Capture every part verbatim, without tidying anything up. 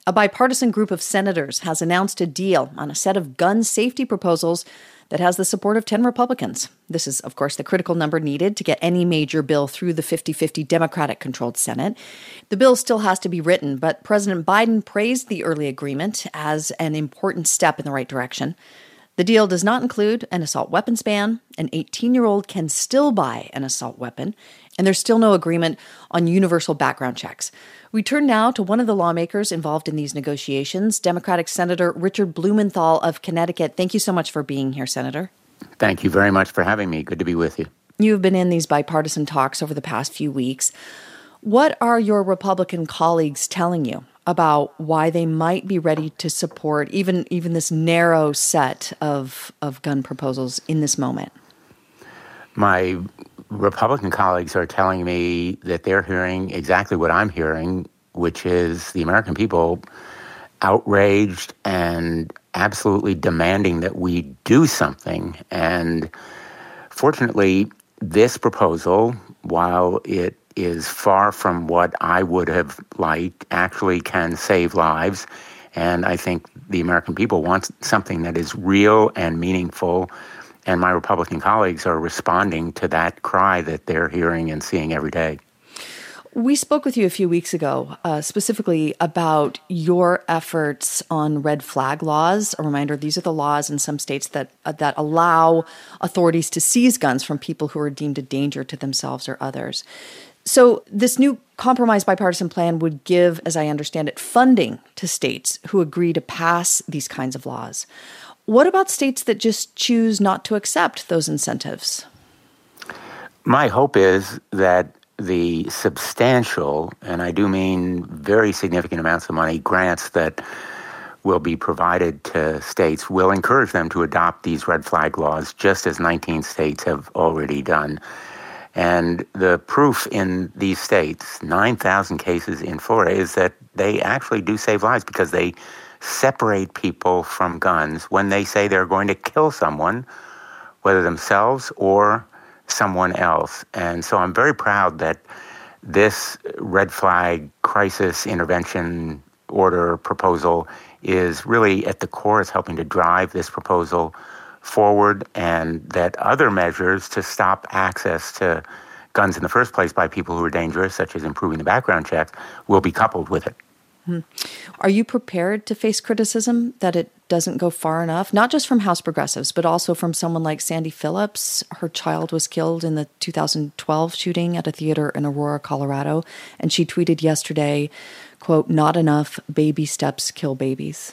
A bipartisan group of senators has announced a deal on a set of gun safety proposals that has the support of ten Republicans. This is, of course, the critical number needed to get any major bill through the fifty-fifty Democratic-controlled Senate. The bill still has to be written, but President Biden praised the early agreement as an important step in the right direction. The deal does not include an assault weapons ban. An eighteen-year-old can still buy an assault weapon, and there's still no agreement on universal background checks. We turn now to one of the lawmakers involved in these negotiations, Democratic Senator Richard Blumenthal of Connecticut. Thank you so much for being here, Senator. Thank you very much for having me. Good to be with you. You've been in these bipartisan talks over the past few weeks. What are your Republican colleagues telling you about why they might be ready to support even, even this narrow set of, of gun proposals in this moment? My Republican colleagues are telling me that they're hearing exactly what I'm hearing, which is the American people outraged and absolutely demanding that we do something. And fortunately, this proposal, while it is far from what I would have liked, actually can save lives. And I think the American people want something that is real and meaningful. And my Republican colleagues are responding to that cry that they're hearing and seeing every day. We spoke with you a few weeks ago, uh, specifically about your efforts on red flag laws. A reminder, these are the laws in some states that uh, that allow authorities to seize guns from people who are deemed a danger to themselves or others. So this new compromise bipartisan plan would give, as I understand it, funding to states who agree to pass these kinds of laws. What about states that just choose not to accept those incentives? My hope is that the substantial, and I do mean very significant amounts of money, grants that will be provided to states will encourage them to adopt these red flag laws, just as nineteen states have already done. And the proof in these states, nine thousand cases in Florida, is that they actually do save lives because they separate people from guns when they say they're going to kill someone, whether themselves or someone else. And so I'm very proud that this red flag crisis intervention order proposal is really at the core, is helping to drive this proposal forward, and that other measures to stop access to guns in the first place by people who are dangerous, such as improving the background checks, will be coupled with it. Hmm. Are you prepared to face criticism that it doesn't go far enough, not just from House progressives, but also from someone like Sandy Phillips? Her child was killed in the two thousand twelve shooting at a theater in Aurora, Colorado, and she tweeted yesterday, quote, "Not enough, baby steps kill babies."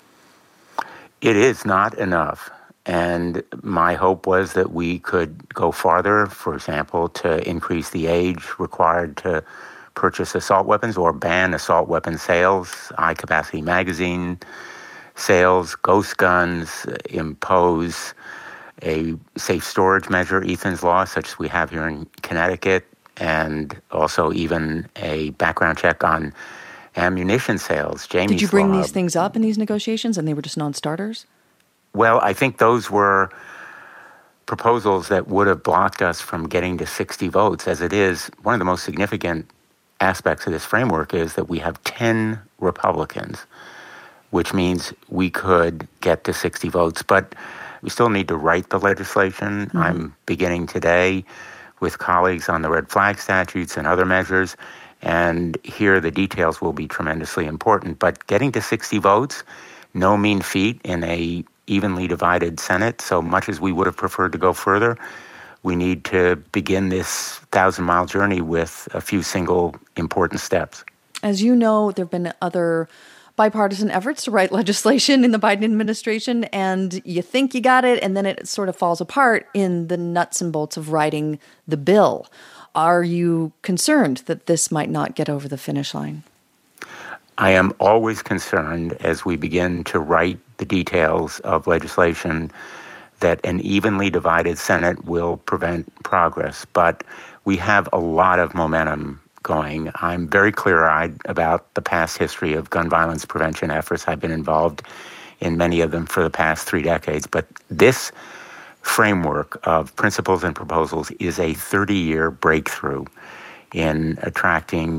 It is not enough. And my hope was that we could go farther, for example, to increase the age required to purchase assault weapons or ban assault weapon sales, high-capacity magazine sales, ghost guns, impose a safe storage measure, Ethan's Law, such as we have here in Connecticut, and also even a background check on ammunition sales, Jamie's Law. Did you bring these things up in these negotiations and they were just non-starters? Well, I think those were proposals that would have blocked us from getting to sixty votes. As it is, one of the most significant aspects of this framework is that we have ten Republicans, which means we could get to sixty votes. But we still need to write the legislation. Mm-hmm. I'm beginning today with colleagues on the red flag statutes and other measures. And here the details will be tremendously important. But getting to sixty votes, no mean feat in a evenly divided Senate. So much as we would have preferred to go further, we need to begin this thousand-mile journey with a few single important steps. As you know, there have been other bipartisan efforts to write legislation in the Biden administration, and you think you got it, and then it sort of falls apart in the nuts and bolts of writing the bill. Are you concerned that this might not get over the finish line? I am always concerned as we begin to write the details of legislation that an evenly divided Senate will prevent progress. But we have a lot of momentum going. I'm very clear-eyed about the past history of gun violence prevention efforts. I've been involved in many of them for the past three decades. But this framework of principles and proposals is a thirty-year breakthrough in attracting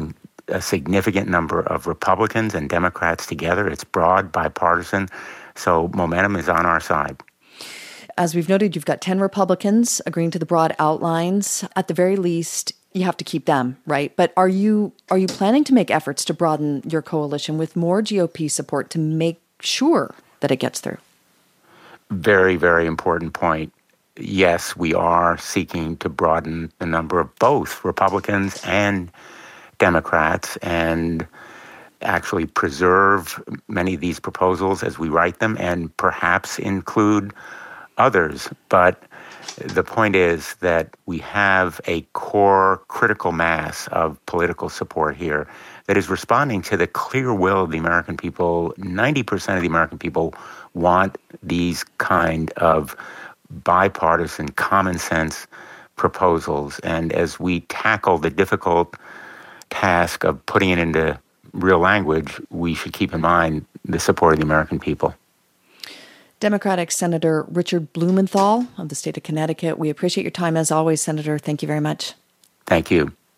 a significant number of Republicans and Democrats together. It's broad, bipartisan, so momentum is on our side. As we've noted, you've got ten Republicans agreeing to the broad outlines. At the very least, you have to keep them, right? But are you are you planning to make efforts to broaden your coalition with more G O P support to make sure that it gets through? Very, very important point. Yes, we are seeking to broaden the number of both Republicans and Democrats and actually preserve many of these proposals as we write them and perhaps include others. But the point is that we have a core critical mass of political support here that is responding to the clear will of the American people. ninety percent of the American people want these kind of bipartisan, common sense proposals. And as we tackle the difficult task of putting it into real language, we should keep in mind the support of the American people. Democratic Senator Richard Blumenthal of the state of Connecticut. We appreciate your time as always, Senator. Thank you very much. Thank you.